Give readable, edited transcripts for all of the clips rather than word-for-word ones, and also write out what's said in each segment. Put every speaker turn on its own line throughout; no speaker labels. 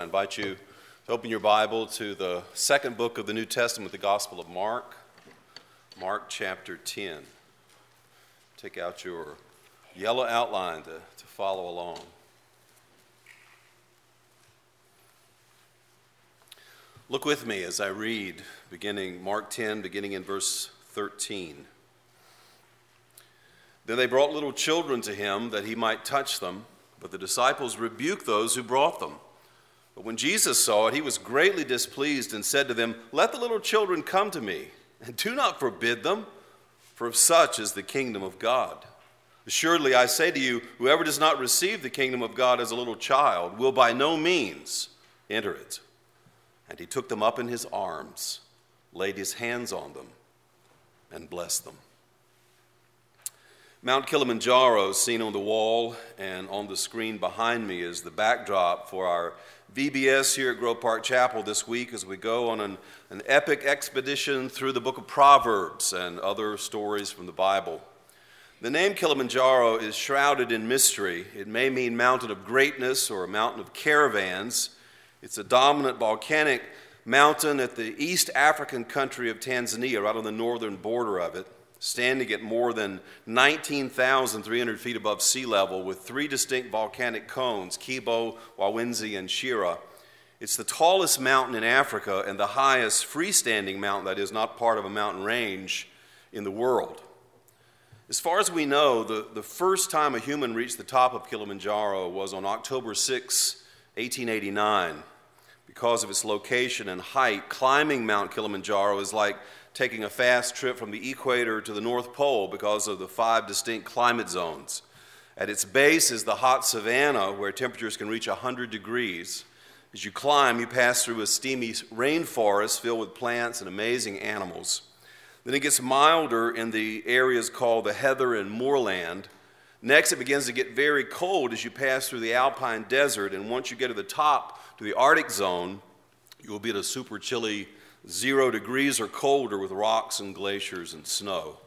invite you to open your Bible to the second book of the New Testament, the Gospel of Mark, Mark chapter 10. Take out your yellow outline to follow along. Look with me as I read, beginning Mark 10, beginning in verse 13. Then they brought little children to him that he might touch them, but the disciples rebuked those who brought them. But when Jesus saw it, he was greatly displeased and said to them, "Let the little children come to me, and do not forbid them, for of such is the kingdom of God. Assuredly, I say to you, whoever does not receive the kingdom of God as a little child will by no means enter it." And he took them up in his arms, laid his hands on them, and blessed them. Mount Kilimanjaro, seen on the wall and on the screen behind me, is the backdrop for our VBS here at Grove Park Chapel this week as we go on an epic expedition through the book of Proverbs and other stories from the Bible. The name Kilimanjaro is shrouded in mystery. It may mean mountain of greatness or a mountain of caravans. It's a dominant volcanic mountain at the East African country of Tanzania, right on the northern border of it, standing at more than 19,300 feet above sea level with three distinct volcanic cones, Kibo, Wawenzi, and Shira. It's the tallest mountain in Africa and the highest freestanding mountain that is not part of a mountain range in the world. As far as we know, the first time a human reached the top of Kilimanjaro was on October 6, 1889. Because of its location and height, climbing Mount Kilimanjaro is like taking a fast trip from the equator to the North Pole because of the 5 distinct climate zones. At its base is the hot savanna where temperatures can reach 100 degrees. As you climb, you pass through a steamy rainforest filled with plants and amazing animals. Then it gets milder in the areas called the heather and moorland. Next, it begins to get very cold as you pass through the alpine desert, and once you get to the top, to the Arctic zone, you will be at a super chilly 0 degrees or colder with rocks and glaciers and snow.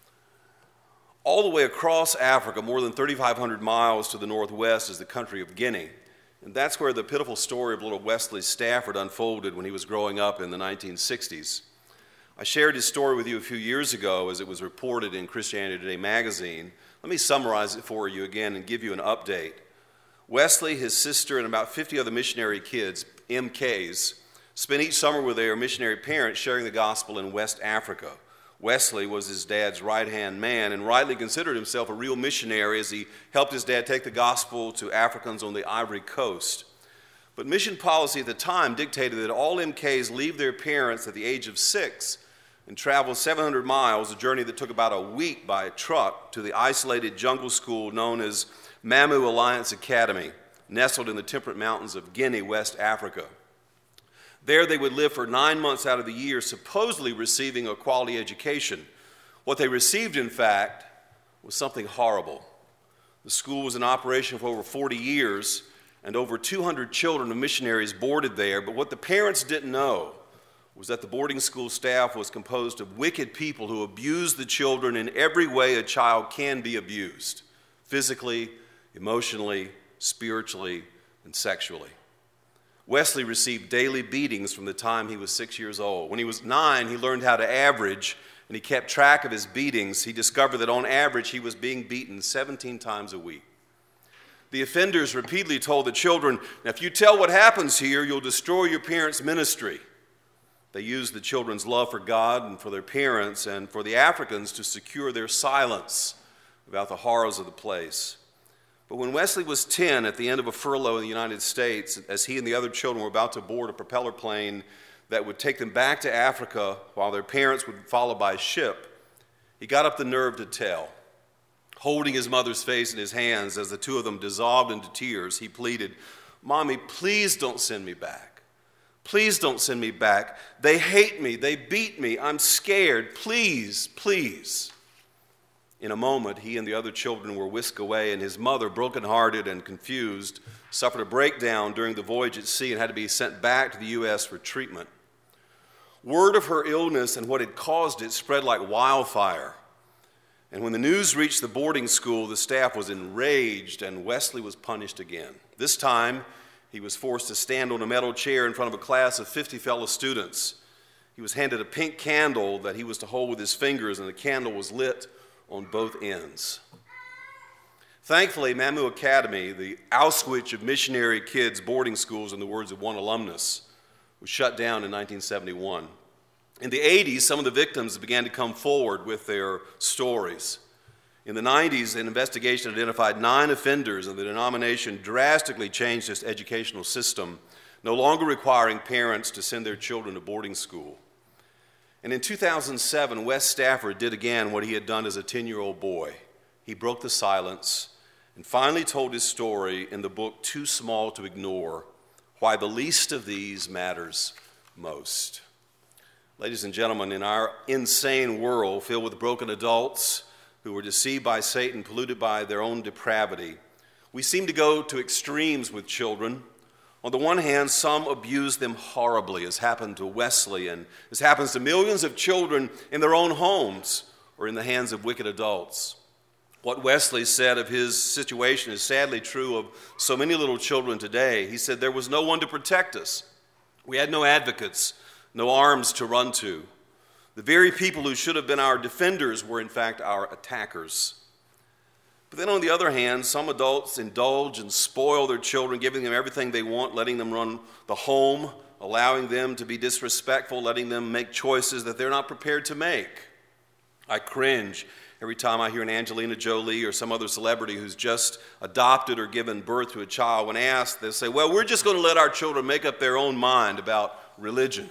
All the way across Africa, more than 3,500 miles to the northwest, is the country of Guinea. And that's where the pitiful story of little Wesley Stafford unfolded when he was growing up in the 1960s. I shared his story with you a few years ago as it was reported in Christianity Today magazine. Let me summarize it for you again and give you an update. Wesley, his sister, and about 50 other missionary kids, MKs, spent each summer with their missionary parents sharing the gospel in West Africa. Wesley was his dad's right-hand man and rightly considered himself a real missionary as he helped his dad take the gospel to Africans on the Ivory Coast. But mission policy at the time dictated that all MKs leave their parents at the age of 6 and travel 700 miles, a journey that took about a week by truck, to the isolated jungle school known as Mamu Alliance Academy, nestled in the temperate mountains of Guinea, West Africa. There they would live for 9 months out of the year, supposedly receiving a quality education. What they received, in fact, was something horrible. The school was in operation for over 40 years, and over 200 children of missionaries boarded there, but what the parents didn't know was that the boarding school staff was composed of wicked people who abused the children in every way a child can be abused, physically, emotionally, spiritually, and sexually. Wesley received daily beatings from the time he was 6 years old. When he was 9, he learned how to average, and he kept track of his beatings. He discovered that on average, he was being beaten 17 times a week. The offenders repeatedly told the children, "Now, if you tell what happens here, you'll destroy your parents' ministry." They used the children's love for God and for their parents and for the Africans to secure their silence about the horrors of the place. But when Wesley was 10, at the end of a furlough in the United States, as he and the other children were about to board a propeller plane that would take them back to Africa while their parents would follow by ship, he got up the nerve to tell. Holding his mother's face in his hands as the two of them dissolved into tears, he pleaded, "Mommy, please don't send me back. Please don't send me back. They hate me. They beat me. I'm scared. Please, please." In a moment, he and the other children were whisked away, and his mother, brokenhearted and confused, suffered a breakdown during the voyage at sea and had to be sent back to the U.S. for treatment. Word of her illness and what had caused it spread like wildfire. And when the news reached the boarding school, the staff was enraged, and Wesley was punished again. This time, he He was forced to stand on a metal chair in front of a class of 50 fellow students. He was handed a pink candle that he was to hold with his fingers, and the candle was lit on both ends. Thankfully, Mamou Academy, the Auschwitz of missionary kids' boarding schools, in the words of one alumnus, was shut down in 1971. In the 80s, some of the victims began to come forward with their stories. In the 90s, an investigation identified 9 offenders, and the denomination drastically changed its educational system, no longer requiring parents to send their children to boarding school. And in 2007, Wes Stafford did again what he had done as a 10-year-old boy. He broke the silence and finally told his story in the book Too Small to Ignore, Why the Least of These Matters Most. Ladies and gentlemen, in our insane world filled with broken adults who were deceived by Satan, polluted by their own depravity, we seem to go to extremes with children. On the one hand, some abuse them horribly, as happened to Wesley and as happens to millions of children in their own homes or in the hands of wicked adults. What Wesley said of his situation is sadly true of so many little children today. He said, "There was no one to protect us. We had no advocates, no arms to run to. The very people who should have been our defenders were in fact our attackers." But then on the other hand, some adults indulge and spoil their children, giving them everything they want, letting them run the home, allowing them to be disrespectful, letting them make choices that they're not prepared to make. I cringe every time I hear an Angelina Jolie or some other celebrity who's just adopted or given birth to a child. When asked, they'll say, "Well, we're just going to let our children make up their own mind about religion."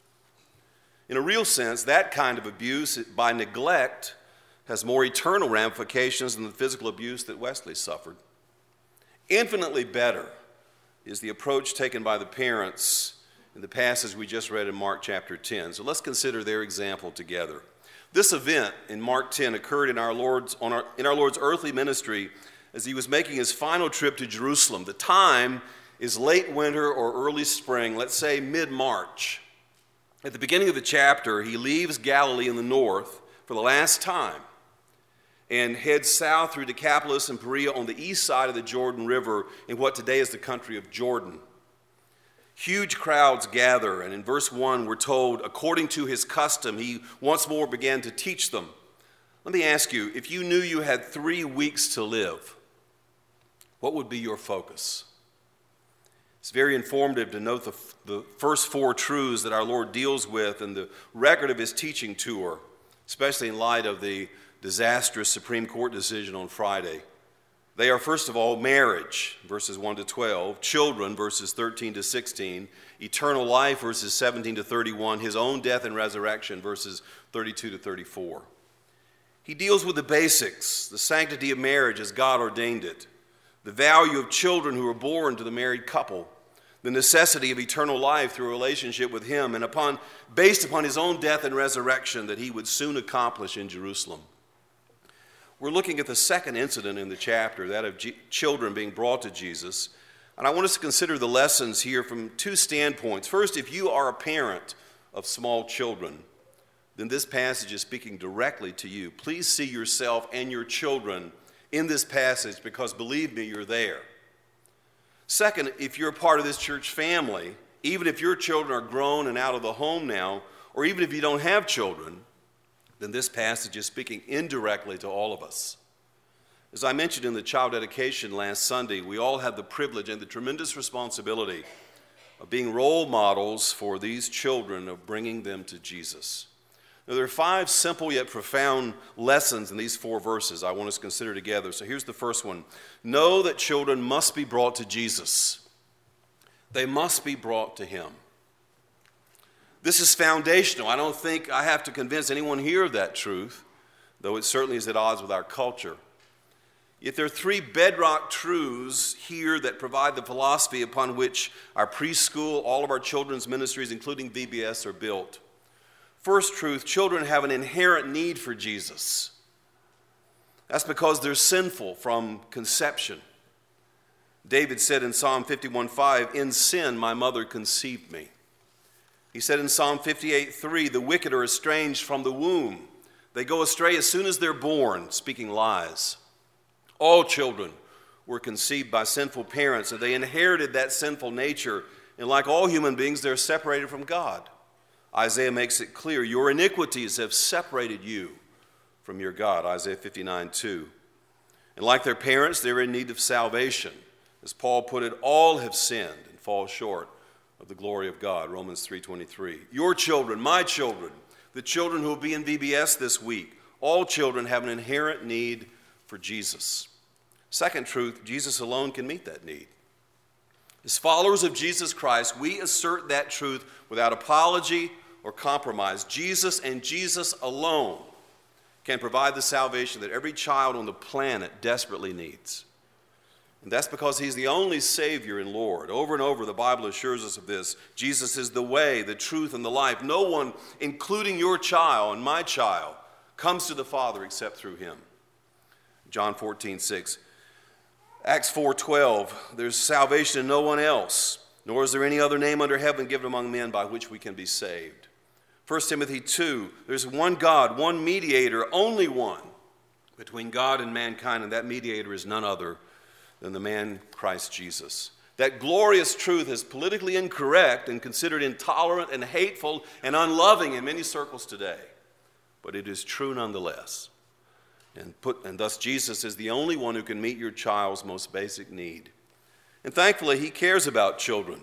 In a real sense, that kind of abuse by neglect has more eternal ramifications than the physical abuse that Wesley suffered. Infinitely better is the approach taken by the parents in the passage we just read in Mark chapter 10. So let's consider their example together. This event in Mark 10 occurred in our Lord's earthly ministry as he was making his final trip to Jerusalem. The time is late winter or early spring, let's say mid-March. At the beginning of the chapter, he leaves Galilee in the north for the last time and heads south through Decapolis and Perea on the east side of the Jordan River in what today is the country of Jordan. Huge crowds gather, and in verse 1 we're told, according to his custom, he once more began to teach them. Let me ask you, if you knew you had 3 weeks to live, what would be your focus? It's very informative to note the first 4 truths that our Lord deals with in the record of his teaching tour, especially in light of the disastrous Supreme Court decision on Friday. They are, first of all, marriage, verses 1 to 12, children, verses 13 to 16, eternal life, verses 17 to 31, his own death and resurrection, verses 32 to 34. He deals with the basics, the sanctity of marriage as God ordained it, the value of children who are born to the married couple, the necessity of eternal life through a relationship with him, and based upon his own death and resurrection that he would soon accomplish in Jerusalem. We're looking at the second incident in the chapter, that of children being brought to Jesus. And I want us to consider the lessons here from 2 standpoints. First, if you are a parent of small children, then this passage is speaking directly to you. Please see yourself and your children in this passage because, believe me, you're there. Second, if you're a part of this church family, even if your children are grown and out of the home now, or even if you don't have children, then this passage is speaking indirectly to all of us. As I mentioned in the child dedication last Sunday, we all have the privilege and the tremendous responsibility of being role models for these children, of bringing them to Jesus. Now, there are 5 simple yet profound lessons in these 4 verses I want us to consider together. So here's the first one. Know that children must be brought to Jesus. They must be brought to him. This is foundational. I don't think I have to convince anyone here of that truth, though it certainly is at odds with our culture. Yet there are 3 bedrock truths here that provide the philosophy upon which our preschool, all of our children's ministries, including VBS, are built. First truth, children have an inherent need for Jesus. That's because they're sinful from conception. David said in Psalm 51:5, "In sin my mother conceived me." He said in Psalm 58:3, "The wicked are estranged from the womb. They go astray as soon as they're born, speaking lies." All children were conceived by sinful parents, and they inherited that sinful nature. And like all human beings, they're separated from God. Isaiah makes it clear, your iniquities have separated you from your God, Isaiah 59:2. And like their parents, they're in need of salvation. As Paul put it, all have sinned and fall short of the glory of God, Romans 3:23. Your children, my children, the children who will be in VBS this week, all children have an inherent need for Jesus. Second truth, Jesus alone can meet that need. As followers of Jesus Christ, we assert that truth without apology or compromise. Jesus and Jesus alone can provide the salvation that every child on the planet desperately needs. And that's because he's the only Savior and Lord. Over and over, the Bible assures us of this. Jesus is the way, the truth, and the life. No one, including your child and my child, comes to the Father except through him. John 14:6. Acts 4:12, there's salvation in no one else, nor is there any other name under heaven given among men by which we can be saved. 1 Timothy 2, there's one God, one mediator, only one, between God and mankind, and that mediator is none other than the man Christ Jesus. That glorious truth is politically incorrect and considered intolerant and hateful and unloving in many circles today, but it is true nonetheless. And thus Jesus is the only one who can meet your child's most basic need. And thankfully, he cares about children.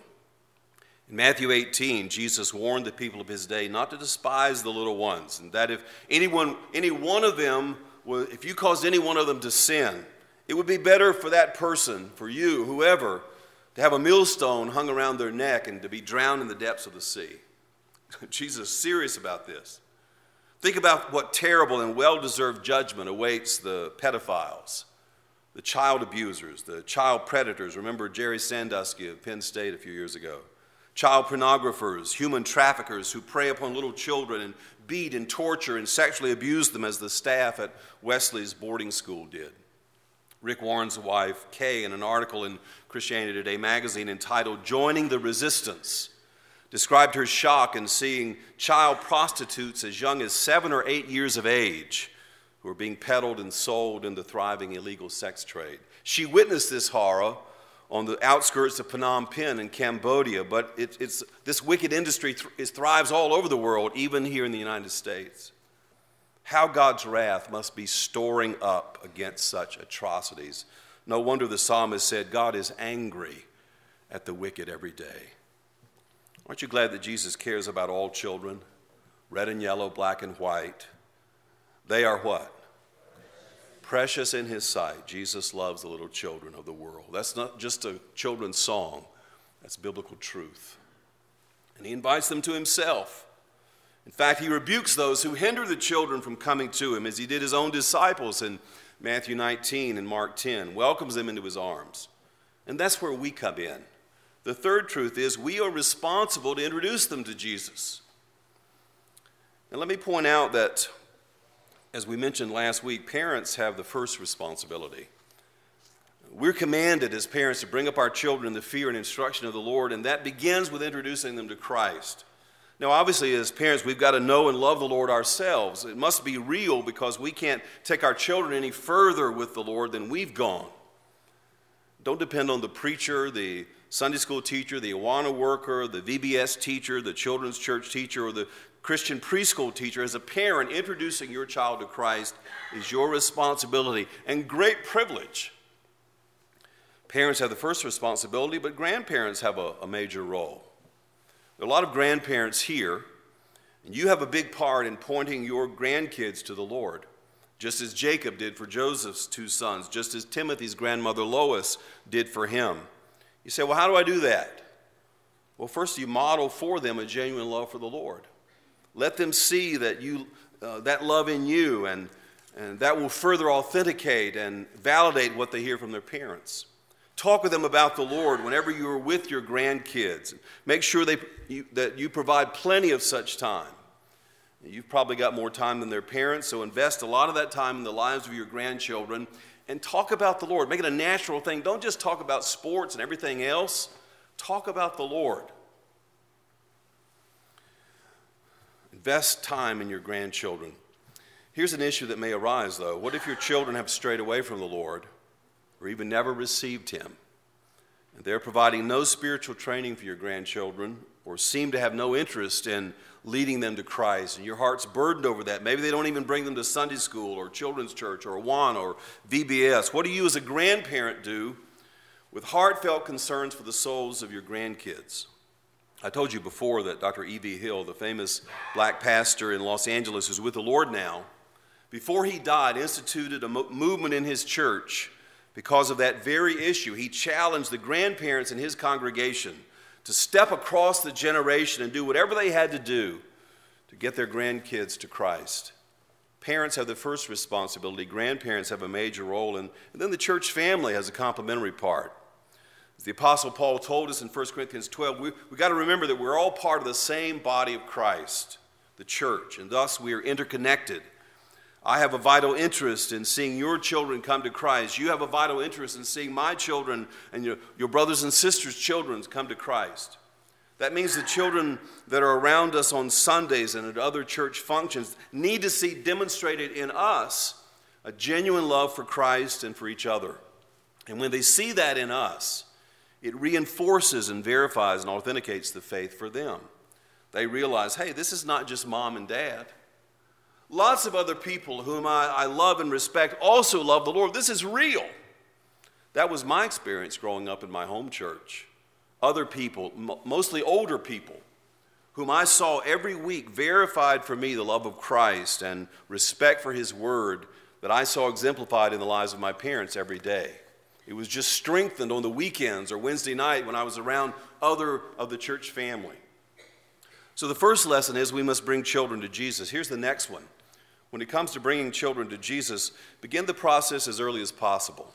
In Matthew 18, Jesus warned the people of his day not to despise the little ones, and that if any one of them, if you caused any one of them to sin, it would be better for that person, for you, whoever, to have a millstone hung around their neck and to be drowned in the depths of the sea. Jesus is serious about this. Think about what terrible and well-deserved judgment awaits the pedophiles, the child abusers, the child predators. Remember Jerry Sandusky of Penn State a few years ago. Child pornographers, human traffickers who prey upon little children and beat and torture and sexually abuse them as the staff at Wesley's boarding school did. Rick Warren's wife, Kay, in an article in Christianity Today magazine entitled "Joining the Resistance," described her shock in seeing child prostitutes as young as 7 or 8 years of age who were being peddled and sold in the thriving illegal sex trade. She witnessed this horror on the outskirts of Phnom Penh in Cambodia, but this wicked industry thrives all over the world, even here in the United States. How God's wrath must be storing up against such atrocities. No wonder the psalmist said, God is angry at the wicked every day. Aren't you glad that Jesus cares about all children, red and yellow, black and white? They are what? Precious in his sight. Jesus loves the little children of the world. That's not just a children's song. That's biblical truth. And he invites them to himself. In fact, he rebukes those who hinder the children from coming to him, as he did his own disciples in Matthew 19 and Mark 10, welcomes them into his arms. And that's where we come in. The third truth is we are responsible to introduce them to Jesus. And let me point out that, as we mentioned last week, parents have the first responsibility. We're commanded as parents to bring up our children in the fear and instruction of the Lord, and that begins with introducing them to Christ. Now, obviously, as parents, we've got to know and love the Lord ourselves. It must be real because we can't take our children any further with the Lord than we've gone. Don't depend on the preacher, the Sunday school teacher, the Awana worker, the VBS teacher, the children's church teacher, or the Christian preschool teacher. As a parent, introducing your child to Christ is your responsibility and great privilege. Parents have the first responsibility, but grandparents have a major role. There are a lot of grandparents here, and you have a big part in pointing your grandkids to the Lord, just as Jacob did for Joseph's 2 sons, just as Timothy's grandmother Lois did for him. You say, well, how do I do that? Well, first you model for them a genuine love for the Lord. Let them see that that love in you, and that will further authenticate and validate what they hear from their parents. Talk with them about the Lord whenever you are with your grandkids. Make sure that you provide plenty of such time. You've probably got more time than their parents, so invest a lot of that time in the lives of your grandchildren and talk about the Lord. Make it a natural thing. Don't just talk about sports and everything else. Talk about the Lord. Invest time in your grandchildren. Here's an issue that may arise, though. What if your children have strayed away from the Lord? or even never received him. And they're providing no spiritual training for your grandchildren or seem to have no interest in leading them to Christ. And your heart's burdened over that. Maybe they don't even bring them to Sunday school or children's church or Awana or VBS. What do you as a grandparent do with heartfelt concerns for the souls of your grandkids? I told you before that Dr. E.V. Hill, the famous black pastor in Los Angeles who's with the Lord now, before he died, instituted a movement in his church because of that very issue. He challenged the grandparents in his congregation to step across the generation and do whatever they had to do to get their grandkids to Christ. Parents have the first responsibility. Grandparents have a major role, and then the church family has a complementary part. As the Apostle Paul told us in 1 Corinthians 12, we've got to remember that we're all part of the same body of Christ, the church, and thus we are interconnected. I have a vital interest in seeing your children come to Christ. You have a vital interest in seeing my children and your brothers and sisters' children come to Christ. That means the children that are around us on Sundays and at other church functions need to see demonstrated in us a genuine love for Christ and for each other. And when they see that in us, it reinforces and verifies and authenticates the faith for them. They realize, hey, this is not just mom and dad. Lots of other people whom I love and respect also love the Lord. This is real. That was my experience growing up in my home church. Other people, mostly older people, whom I saw every week verified for me the love of Christ and respect for his word that I saw exemplified in the lives of my parents every day. It was just strengthened on the weekends or Wednesday night when I was around other of the church family. So the first lesson is we must bring children to Jesus. Here's the next one. When it comes to bringing children to Jesus, begin the process as early as possible.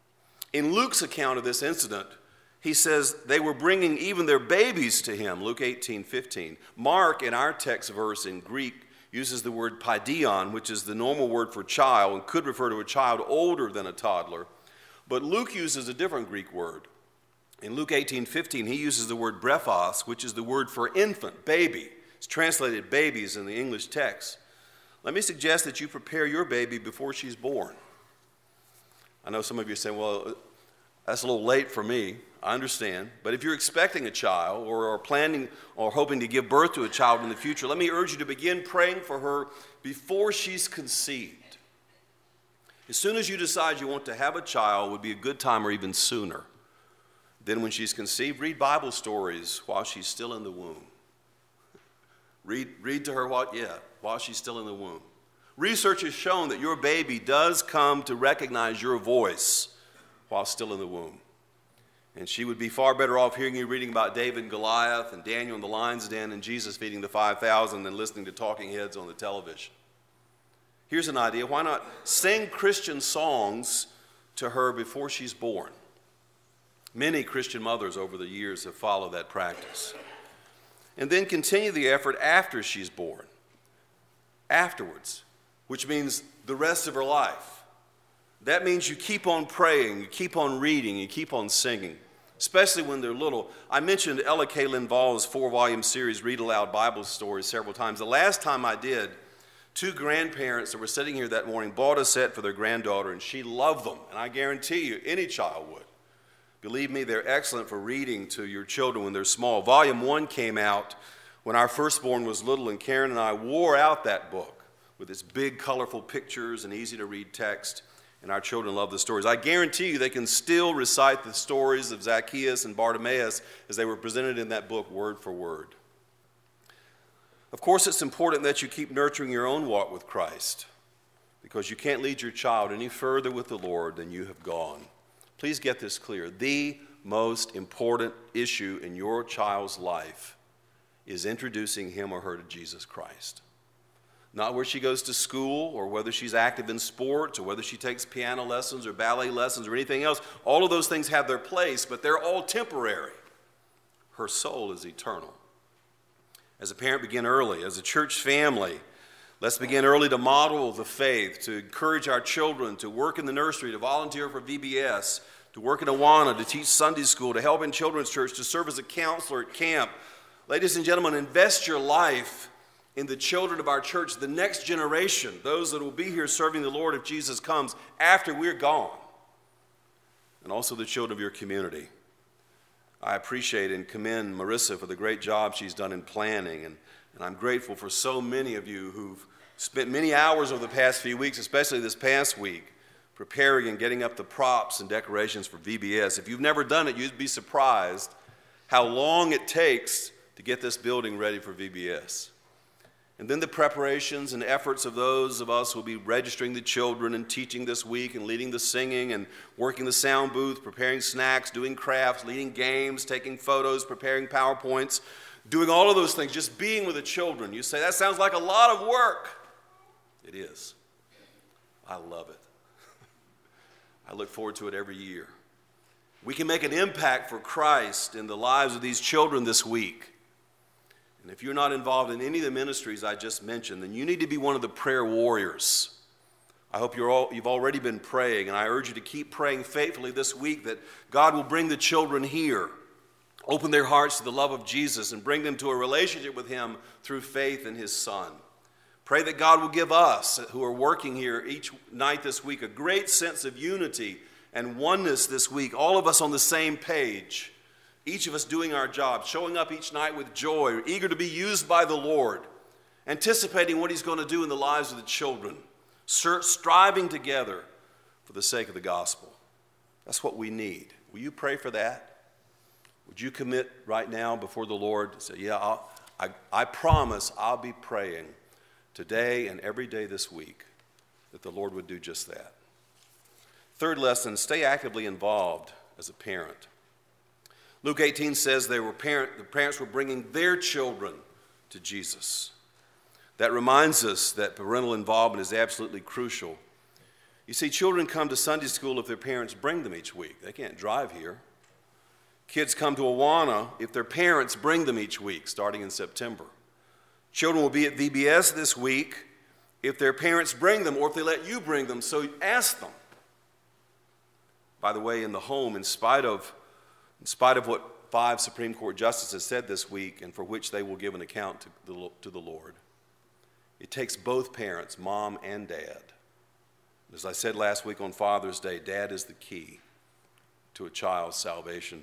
In Luke's account of this incident, he says they were bringing even their babies to him, Luke 18:15. Mark, in our text verse in Greek, uses the word paidion, which is the normal word for child and could refer to a child older than a toddler. But Luke uses a different Greek word. In Luke 18:15, he uses the word brephos, which is the word for infant, baby. It's translated babies in the English text. Let me suggest that you prepare your baby before she's born. I know some of you are saying, well, that's a little late for me. I understand. But if you're expecting a child or are planning or hoping to give birth to a child in the future, let me urge you to begin praying for her before she's conceived. As soon as you decide you want to have a child would be a good time, or even sooner. Then when she's conceived, read Bible stories while she's still in the womb. Read to her while she's still in the womb. Research has shown that your baby does come to recognize your voice while still in the womb. And she would be far better off hearing you reading about David and Goliath and Daniel in the lion's den and Jesus feeding the 5,000 than listening to talking heads on the television. Here's an idea. Why not sing Christian songs to her before she's born? Many Christian mothers over the years have followed that practice. And then continue the effort after she's born. Afterwards, which means the rest of her life. That means you keep on praying, you keep on reading, you keep on singing, especially when they're little. I mentioned Ella K. Linvall's 4-volume series, Read Aloud Bible Stories, several times. The last time I did, 2 grandparents that were sitting here that morning bought a set for their granddaughter, and she loved them. And I guarantee you, any child would. Believe me, they're excellent for reading to your children when they're small. Volume 1 came out when our firstborn was little, and Karen and I wore out that book with its big, colorful pictures and easy-to-read text, and our children love the stories. I guarantee you they can still recite the stories of Zacchaeus and Bartimaeus as they were presented in that book word for word. Of course, it's important that you keep nurturing your own walk with Christ, because you can't lead your child any further with the Lord than you have gone. Please get this clear. The most important issue in your child's life is introducing him or her to Jesus Christ. Not where she goes to school or whether she's active in sports or whether she takes piano lessons or ballet lessons or anything else. All of those things have their place, but they're all temporary. Her soul is eternal. As a parent, begin early. As a church family, let's begin early to model the faith, to encourage our children to work in the nursery, to volunteer for VBS, to work in Awana, to teach Sunday school, to help in children's church, to serve as a counselor at camp. Ladies and gentlemen, invest your life in the children of our church, the next generation, those that will be here serving the Lord if Jesus comes after we're gone. and also the children of your community. I appreciate and commend Marissa for the great job she's done in planning, and I'm grateful for so many of you who've spent many hours over the past few weeks, especially this past week, preparing and getting up the props and decorations for VBS. If you've never done it, you'd be surprised how long it takes to get this building ready for VBS. And then the preparations and efforts of those of us who will be registering the children and teaching this week and leading the singing and working the sound booth, preparing snacks, doing crafts, leading games, taking photos, preparing PowerPoints, doing all of those things, just being with the children. You say, that sounds like a lot of work. It is. I love it. I look forward to it every year. We can make an impact for Christ in the lives of these children this week. And if you're not involved in any of the ministries I just mentioned, then you need to be one of the prayer warriors. I hope you've already been praying, and I urge you to keep praying faithfully this week that God will bring the children here, open their hearts to the love of Jesus, and bring them to a relationship with Him through faith in His Son. Pray that God will give us, who are working here each night this week, a great sense of unity and oneness this week, all of us on the same page, each of us doing our job, showing up each night with joy, eager to be used by the Lord, anticipating what He's going to do in the lives of the children, striving together for the sake of the gospel. That's what we need. Will you pray for that? Would you commit right now before the Lord to say, yeah, I promise I'll be praying today and every day this week that the Lord would do just that. Third lesson, stay actively involved as a parent. Luke 18 says the parents were bringing their children to Jesus. That reminds us that parental involvement is absolutely crucial. You see, children come to Sunday school if their parents bring them each week. They can't drive here. Kids come to Awana if their parents bring them each week, starting in September. Children will be at VBS this week if their parents bring them or if they let you bring them, so ask them. By the way, in the home, in spite of what 5 Supreme Court justices said this week and for which they will give an account to the Lord, it takes both parents, mom and dad. As I said last week on Father's Day, dad is the key to a child's salvation.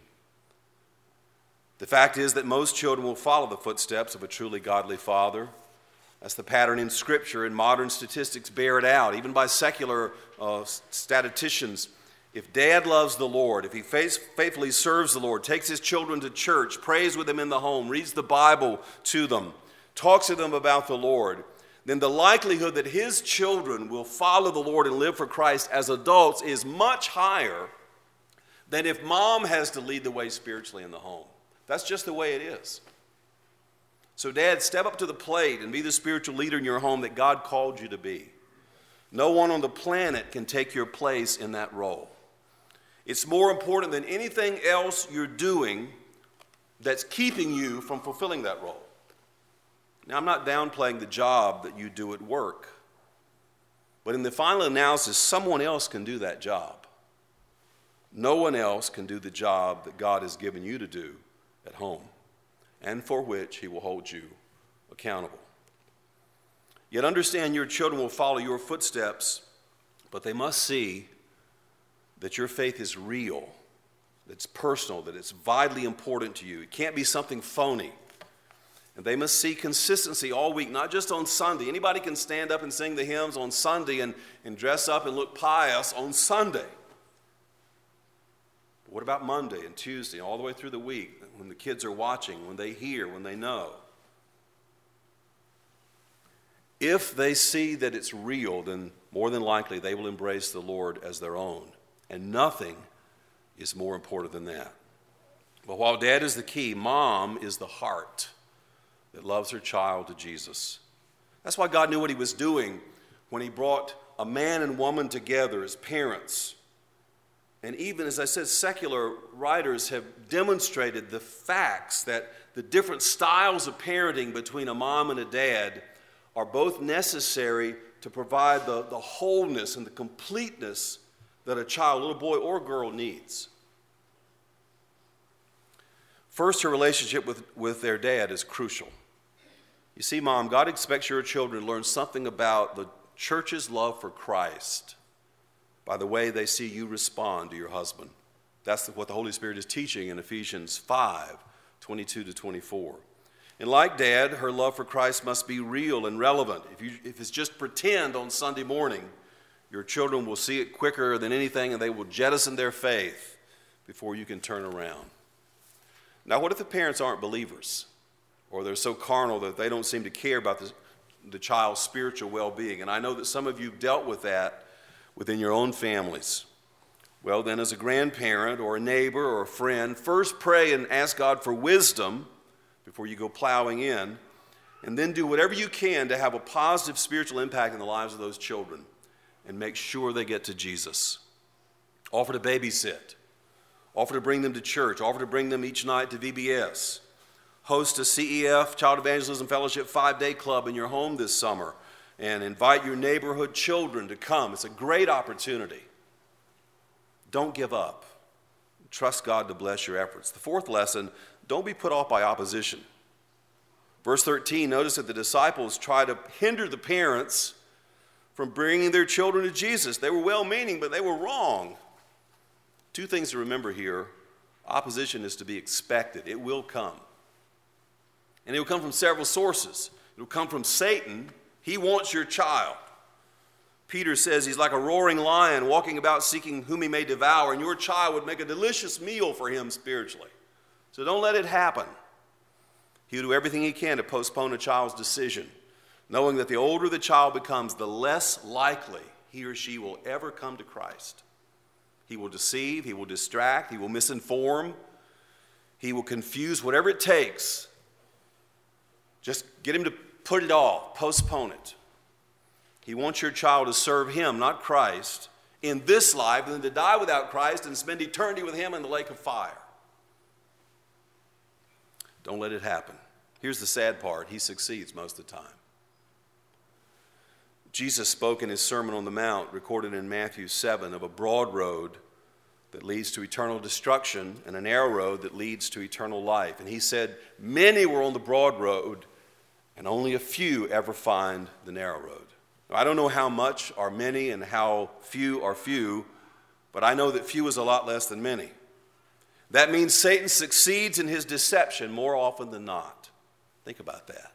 The fact is that most children will follow the footsteps of a truly godly father. That's the pattern in Scripture, and modern statistics bear it out, even by secular statisticians. If dad loves the Lord, if he faithfully serves the Lord, takes his children to church, prays with them in the home, reads the Bible to them, talks to them about the Lord, then the likelihood that his children will follow the Lord and live for Christ as adults is much higher than if mom has to lead the way spiritually in the home. That's just the way it is. So dad, step up to the plate and be the spiritual leader in your home that God called you to be. No one on the planet can take your place in that role. It's more important than anything else you're doing that's keeping you from fulfilling that role. Now, I'm not downplaying the job that you do at work, but in the final analysis, someone else can do that job. No one else can do the job that God has given you to do at home, and for which He will hold you accountable. Yet understand your children will follow your footsteps, but they must see that your faith is real, that it's personal, that it's vitally important to you. It can't be something phony. And they must see consistency all week, not just on Sunday. Anybody can stand up and sing the hymns on Sunday and dress up and look pious on Sunday. But what about Monday and Tuesday, all the way through the week, when the kids are watching, when they hear, when they know? If they see that it's real, then more than likely they will embrace the Lord as their own. And nothing is more important than that. But while dad is the key, mom is the heart that loves her child to Jesus. That's why God knew what He was doing when He brought a man and woman together as parents. And even, as I said, secular writers have demonstrated the facts that the different styles of parenting between a mom and a dad are both necessary to provide the wholeness and the completeness that a child, little boy or girl, needs. First, her relationship with their dad is crucial. You see, Mom, God expects your children to learn something about the church's love for Christ by the way they see you respond to your husband. That's what the Holy Spirit is teaching in Ephesians 5:22-24. And like Dad, her love for Christ must be real and relevant. If it's just pretend on Sunday morning, your children will see it quicker than anything, and they will jettison their faith before you can turn around. Now, what if the parents aren't believers, or they're so carnal that they don't seem to care about the child's spiritual well-being? And I know that some of you have dealt with that within your own families. Well, then, as a grandparent or a neighbor or a friend, first pray and ask God for wisdom before you go plowing in, and then do whatever you can to have a positive spiritual impact in the lives of those children, and make sure they get to Jesus. Offer to babysit. Offer to bring them to church. Offer to bring them each night to VBS. Host a CEF, Child Evangelism Fellowship 5-day club in your home this summer, and invite your neighborhood children to come. It's a great opportunity. Don't give up. Trust God to bless your efforts. The fourth lesson, don't be put off by opposition. Verse 13, notice that the disciples try to hinder the parents from bringing their children to Jesus. They were well-meaning, but they were wrong. Two things to remember here. Opposition is to be expected. It will come. And it will come from several sources. It will come from Satan. He wants your child. Peter says he's like a roaring lion walking about seeking whom he may devour, and your child would make a delicious meal for him spiritually. So don't let it happen. He'll do everything he can to postpone a child's decision, knowing that the older the child becomes, the less likely he or she will ever come to Christ. He will deceive, he will distract, he will misinform, he will confuse, whatever it takes. Just get him to put it off, postpone it. He wants your child to serve him, not Christ, in this life, and then to die without Christ and spend eternity with him in the lake of fire. Don't let it happen. Here's the sad part. He succeeds most of the time. Jesus spoke in his Sermon on the Mount, recorded in Matthew 7, of a broad road that leads to eternal destruction and a narrow road that leads to eternal life. And he said, many were on the broad road, and only a few ever find the narrow road. Now, I don't know how much are many and how few are few, but I know that few is a lot less than many. That means Satan succeeds in his deception more often than not. Think about that.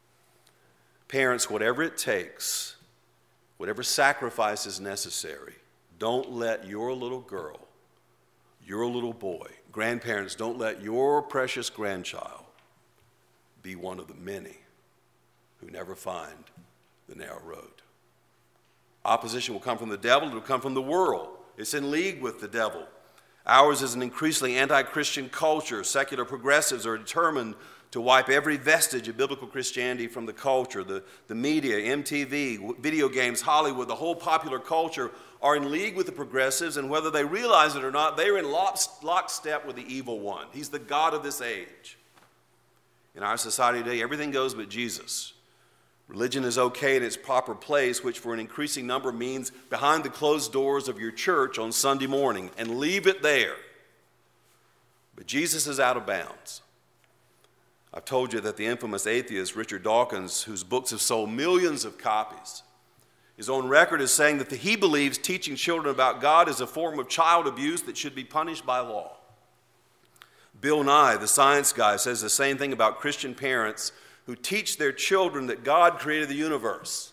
Parents, whatever it takes, whatever sacrifice is necessary, don't let your little girl, your little boy, grandparents, don't let your precious grandchild be one of the many who never find the narrow road. Opposition will come from the devil. It will come from the world. It's in league with the devil. Ours is an increasingly anti-Christian culture. Secular progressives are determined to wipe every vestige of biblical Christianity from the culture. The media, MTV, video games, Hollywood, the whole popular culture are in league with the progressives, and whether they realize it or not, they are in lockstep with the evil one. He's the God of this age. In our society today, everything goes but Jesus. Religion is okay in its proper place, which for an increasing number means behind the closed doors of your church on Sunday morning, and leave it there. But Jesus is out of bounds. I've told you that the infamous atheist Richard Dawkins, whose books have sold millions of copies, is on record as saying that he believes teaching children about God is a form of child abuse that should be punished by law. Bill Nye, the science guy, says the same thing about Christian parents who teach their children that God created the universe.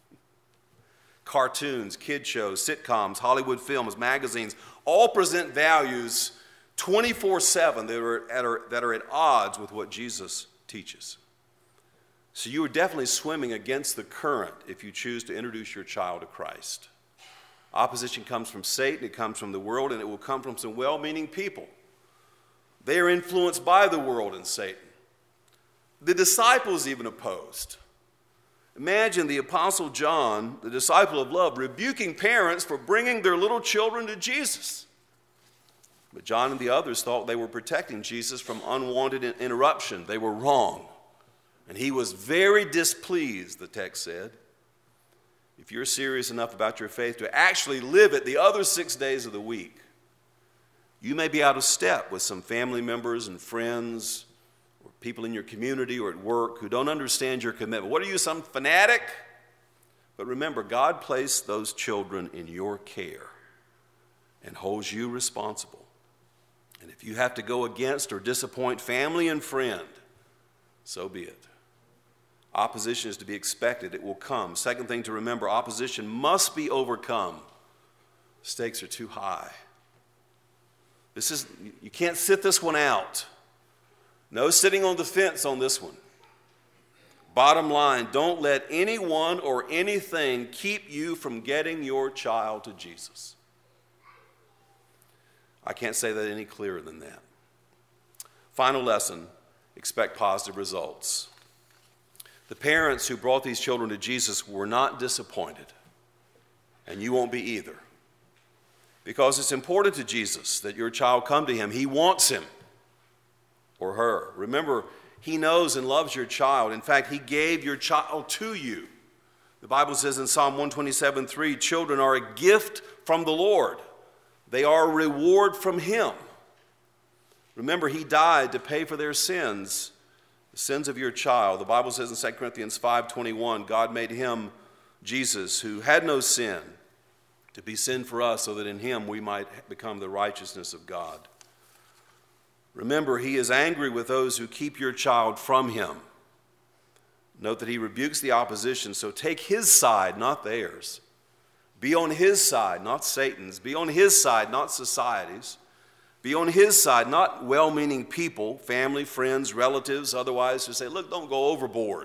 Cartoons, kid shows, sitcoms, Hollywood films, magazines, all present values 24/7 that are at odds with what Jesus teaches. So you are definitely swimming against the current if you choose to introduce your child to Christ. Opposition comes from Satan, it comes from the world, and it will come from some well-meaning people. They are influenced by the world and Satan. The disciples even opposed. Imagine the Apostle John, the disciple of love, rebuking parents for bringing their little children to Jesus. But John and the others thought they were protecting Jesus from unwanted interruption. They were wrong. And he was very displeased, the text said. If you're serious enough about your faith to actually live it the other 6 days of the week, you may be out of step with some family members and friends or people in your community or at work who don't understand your commitment. What are you, some fanatic? But remember, God placed those children in your care and holds you responsible And if you have to go against or disappoint family and friend, so be it. Opposition is to be expected. It will come. Second thing to remember, opposition must be overcome. Stakes are too high. You can't sit this one out. No sitting on the fence on this one. Bottom line, don't let anyone or anything keep you from getting your child to Jesus. I can't say that any clearer than that. Final lesson, expect positive results. The parents who brought these children to Jesus were not disappointed, and you won't be either. Because it's important to Jesus that your child come to him. He wants him or her. Remember, he knows and loves your child. In fact, he gave your child to you. The Bible says in Psalm 127:3, children are a gift from the Lord. They are a reward from him. Remember, he died to pay for their sins, the sins of your child. The Bible says in 2 Corinthians 5:21, God made him, Jesus, who had no sin, to be sin for us so that in him we might become the righteousness of God. Remember, he is angry with those who keep your child from him. Note that he rebukes the opposition, so take his side, not theirs. Be on his side, not Satan's. Be on his side, not society's. Be on his side, not well-meaning people, family, friends, relatives, otherwise to say, look, don't go overboard.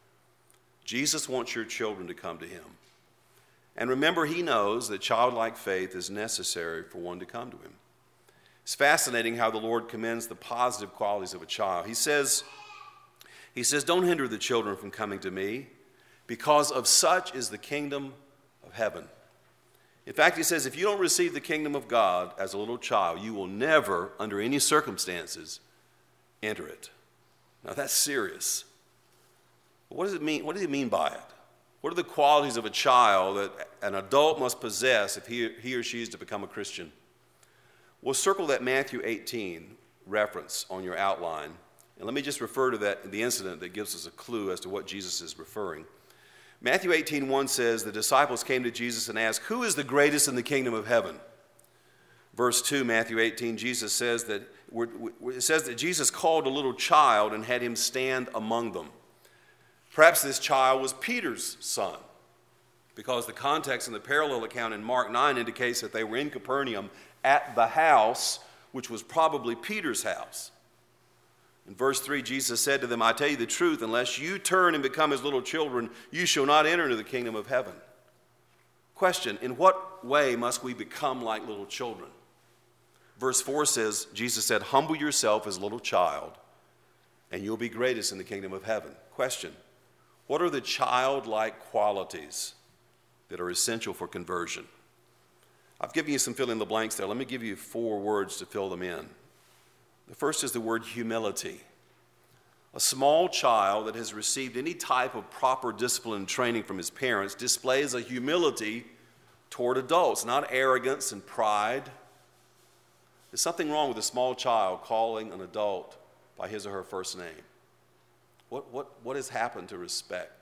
Jesus wants your children to come to him. And remember, he knows that childlike faith is necessary for one to come to him. It's fascinating how the Lord commends the positive qualities of a child. He says, don't hinder the children from coming to me, because of such is the kingdom of heaven. In fact, he says, if you don't receive the kingdom of God as a little child, you will never, under any circumstances, enter it. Now that's serious. But what does it mean? What does he mean by it? What are the qualities of a child that an adult must possess if he or she is to become a Christian? We'll circle that Matthew 18 reference on your outline. And let me just refer to the incident that gives us a clue as to what Jesus is referring. Matthew 18:1 says, the disciples came to Jesus and asked, who is the greatest in the kingdom of heaven? Verse 2, Matthew 18, Jesus says that, it says that Jesus called a little child and had him stand among them. Perhaps this child was Peter's son, because the context in the parallel account in Mark 9 indicates that they were in Capernaum at the house, which was probably Peter's house. In verse 3, Jesus said to them, I tell you the truth, unless you turn and become as little children, you shall not enter into the kingdom of heaven. Question, in what way must we become like little children? Verse 4 says, Jesus said, humble yourself as a little child, and you'll be greatest in the kingdom of heaven. Question, what are the childlike qualities that are essential for conversion? I've given you some fill in the blanks there. Let me give you 4 words to fill them in. The first is the word humility. A small child that has received any type of proper discipline and training from his parents displays a humility toward adults, not arrogance and pride. There's something wrong with a small child calling an adult by his or her first name. What has happened to respect?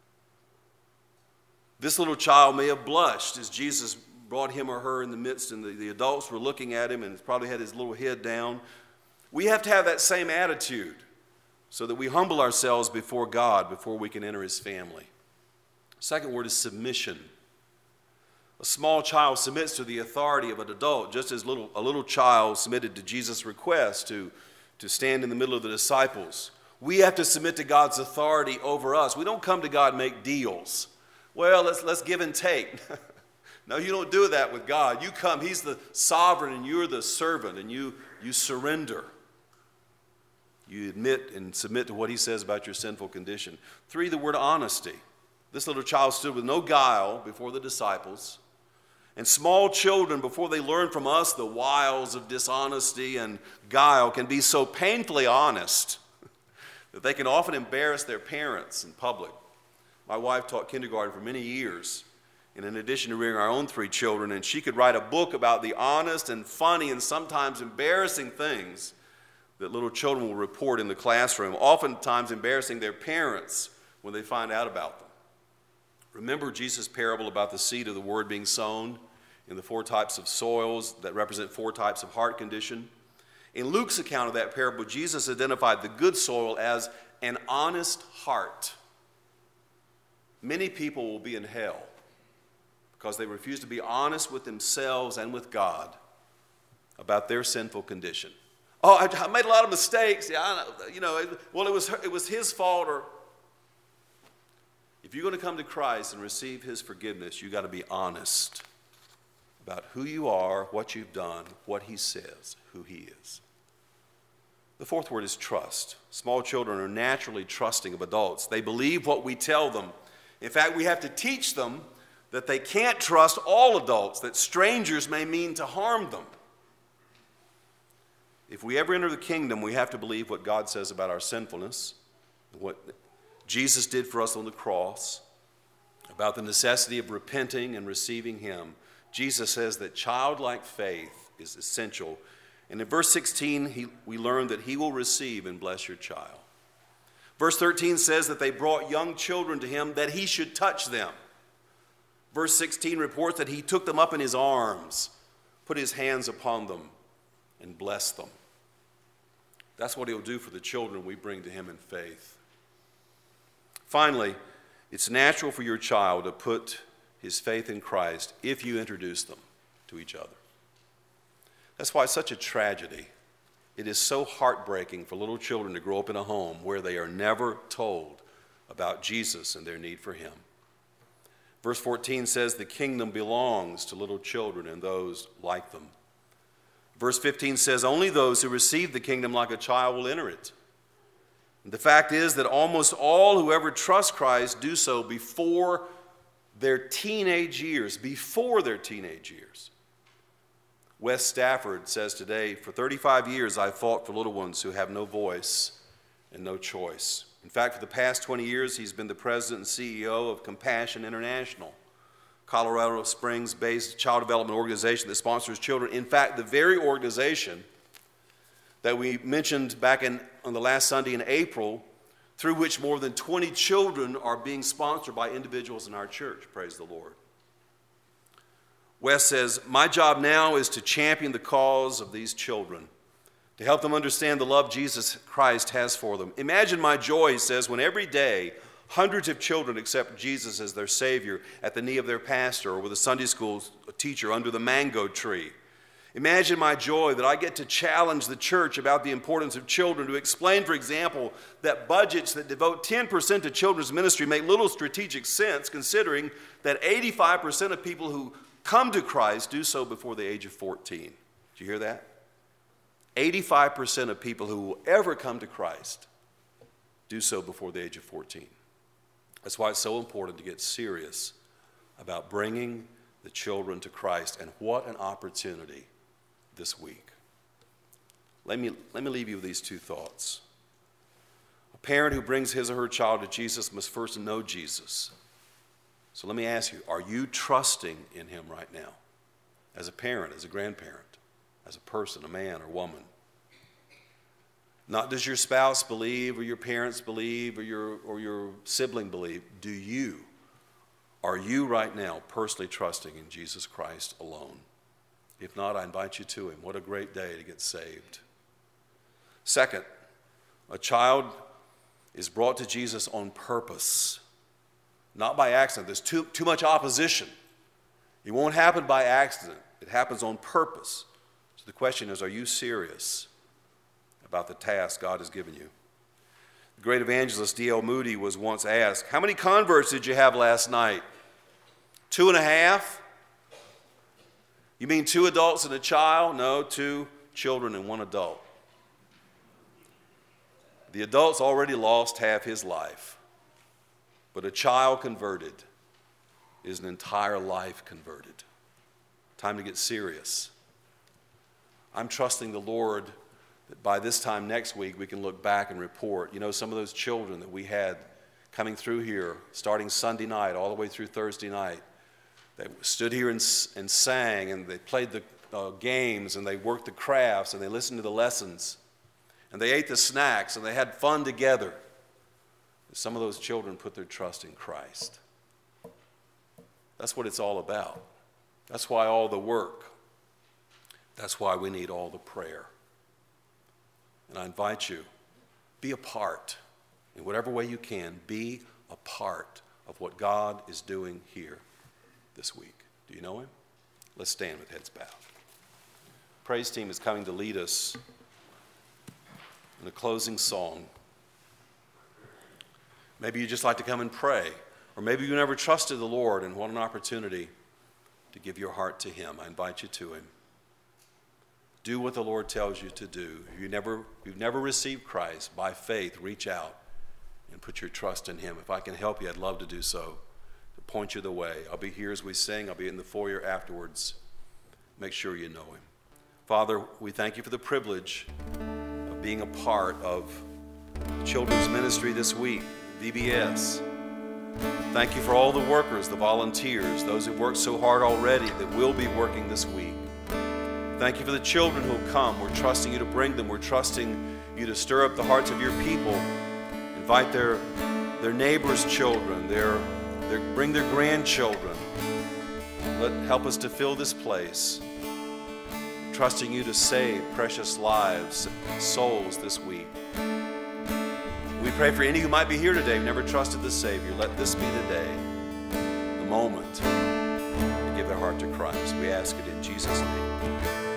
This little child may have blushed as Jesus brought him or her in the midst, and the adults were looking at him and probably had his little head down. We have to have that same attitude so that we humble ourselves before God before we can enter his family. Second word is submission. A small child submits to the authority of an adult, just as a little child submitted to Jesus' request to stand in the middle of the disciples. We have to submit to God's authority over us. We don't come to God and make deals. Well, let's give and take. No, you don't do that with God. You come, he's the sovereign and you're the servant, and you surrender. You admit and submit to what he says about your sinful condition. 3, the word honesty. This little child stood with no guile before the disciples. And small children, before they learn from us the wiles of dishonesty and guile, can be so painfully honest that they can often embarrass their parents in public. My wife taught kindergarten for many years, and in addition to rearing our own 3 children, and she could write a book about the honest and funny and sometimes embarrassing things that little children will report in the classroom, oftentimes embarrassing their parents when they find out about them. Remember Jesus' parable about the seed of the word being sown in the 4 types of soils that represent 4 types of heart condition? In Luke's account of that parable, Jesus identified the good soil as an honest heart. Many people will be in hell because they refuse to be honest with themselves and with God about their sinful condition. Oh, I made a lot of mistakes. Yeah, well, it was his fault. Or if you're going to come to Christ and receive his forgiveness, you've got to be honest about who you are, what you've done, what he says, who he is. The fourth word is trust. Small children are naturally trusting of adults. They believe what we tell them. In fact, we have to teach them that they can't trust all adults, that strangers may mean to harm them. If we ever enter the kingdom, we have to believe what God says about our sinfulness, what Jesus did for us on the cross, about the necessity of repenting and receiving him. Jesus says that childlike faith is essential. And in verse 16, we learn that he will receive and bless your child. Verse 13 says that they brought young children to him that he should touch them. Verse 16 reports that he took them up in his arms, put his hands upon them, and blessed them. That's what he'll do for the children we bring to him in faith. Finally, it's natural for your child to put his faith in Christ if you introduce them to each other. That's why it's such a tragedy. It is so heartbreaking for little children to grow up in a home where they are never told about Jesus and their need for him. Verse 14 says the kingdom belongs to little children and those like them. Verse 15 says only those who receive the kingdom like a child will enter it. And the fact is that almost all who ever trust Christ do so before their teenage years. Wes Stafford says today, for 35 years I've fought for little ones who have no voice and no choice. In fact, for the past 20 years, he's been the president and CEO of Compassion International, Colorado Springs-based child development organization that sponsors children. In fact, the very organization that we mentioned back on the last Sunday in April, through which more than 20 children are being sponsored by individuals in our church. Praise the Lord. Wes says, my job now is to champion the cause of these children, to help them understand the love Jesus Christ has for them. Imagine my joy, he says, when every day hundreds of children accept Jesus as their Savior at the knee of their pastor or with a Sunday school teacher under the mango tree. Imagine my joy that I get to challenge the church about the importance of children, to explain, for example, that budgets that devote 10% to children's ministry make little strategic sense, considering that 85% of people who come to Christ do so before the age of 14. Did you hear that? 85% of people who will ever come to Christ do so before the age of 14. That's why it's so important to get serious about bringing the children to Christ, and what an opportunity this week. Let me leave you with these two thoughts. A parent who brings his or her child to Jesus must first know Jesus. So let me ask you, are you trusting in him right now? As a parent, as a grandparent, as a person, a man or woman. Not does your spouse believe, or your parents believe, or your sibling believe. Do you? Are you right now personally trusting in Jesus Christ alone? If not, I invite you to him. What a great day to get saved. Second, a child is brought to Jesus on purpose, not by accident. There's too much opposition. It won't happen by accident. It happens on purpose. So the question is, are you serious about the task God has given you? The great evangelist D.L. Moody was once asked, how many converts did you have last night? 2.5? You mean 2 adults and a child? No, 2 children and 1 adult. The adult's already lost half his life, but a child converted is an entire life converted. Time to get serious. I'm trusting the Lord that by this time next week we can look back and report. You know, some of those children that we had coming through here, starting Sunday night all the way through Thursday night, they stood here and sang, and they played the games, and they worked the crafts, and they listened to the lessons, and they ate the snacks, and they had fun together. Some of those children put their trust in Christ. That's what it's all about. That's why all the work. That's why we need all the prayer. And I invite you, be a part. In whatever way you can, be a part of what God is doing here this week. Do you know him? Let's stand with heads bowed. Praise team is coming to lead us in a closing song. Maybe you just like to come and pray, or maybe you never trusted the Lord and want an opportunity to give your heart to him. I invite you to him. Do what the Lord tells you to do. If you've never received Christ, by faith, reach out and put your trust in him. If I can help you, I'd love to do so, to point you the way. I'll be here as we sing. I'll be in the foyer afterwards. Make sure you know him. Father, we thank you for the privilege of being a part of children's ministry this week, VBS. Thank you for all the workers, the volunteers, those who worked so hard already that will be working this week. Thank you for the children who will come. We're trusting you to bring them. We're trusting you to stir up the hearts of your people. Invite their neighbors' children, bring their grandchildren. Help us to fill this place. Trusting you to save precious lives, souls this week. We pray for any who might be here today who never trusted the Savior. Let this be the day, the moment, to give their heart to Christ. We ask it in Jesus' name.